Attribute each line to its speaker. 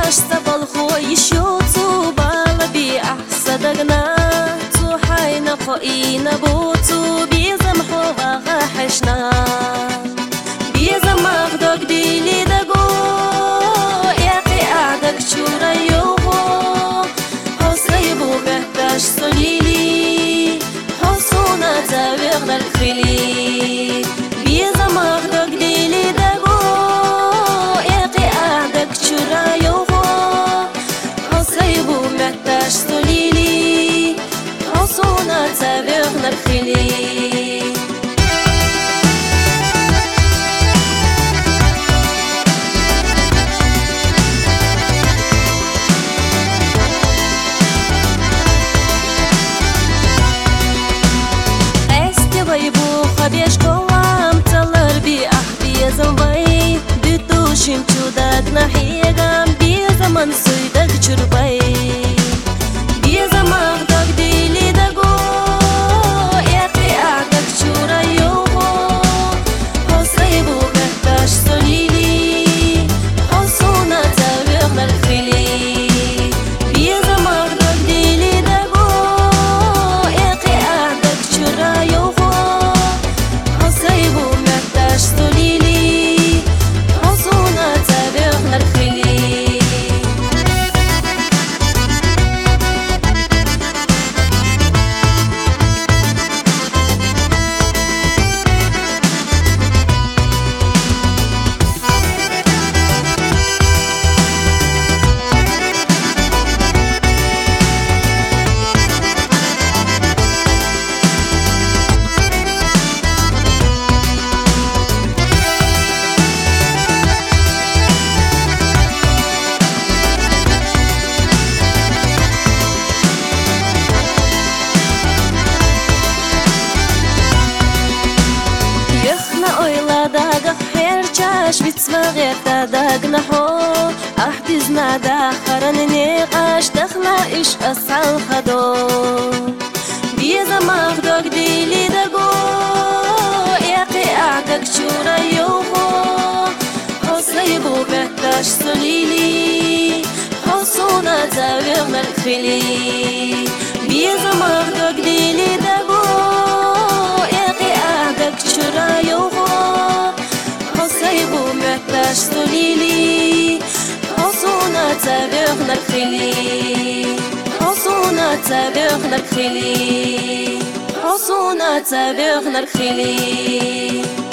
Speaker 1: استبل خويش يوتو بالبي أحسدقنا تو حين قوينا بوتو بيزم حوغا حشنا بيزم أخدق ديلي دقو يقي أعدق شورا يوغو حسيبو محتاج سليلي حسونا تابغنا الخلي بيزم أخدق ديلي دقو يقي أعدق شورا يوغو حسيبو محتاج سليلي حسونا تابغنا الخلي Беш колам талар би ах безам бай Битушим чудак нахегам безаман суйдаг чурбай Безам ах дили даго Яқи ах чура його Хосайбу мехташ солили Хосуна тавеғнар хили Безам ах дили даго Яқи ах чура його سليلي حصونا تابغنا الخلي داغ خير جاش بتسمغير داغ نحو أحدز نادا خرن نقاش دخنا إيش أسعال خدو بيزا مخدوك ديلي داغو يقي أعدك شورا يوغو حسيبو محتاج سليلي حسونا تابغنا الخلي بيزا مخدوك ديلي داغو يقي أعدك شورا يوغو محتاج سليلي حصونا تابغنا الخلي حصونا تابغنا الخلي حصونا تابغنا الخلي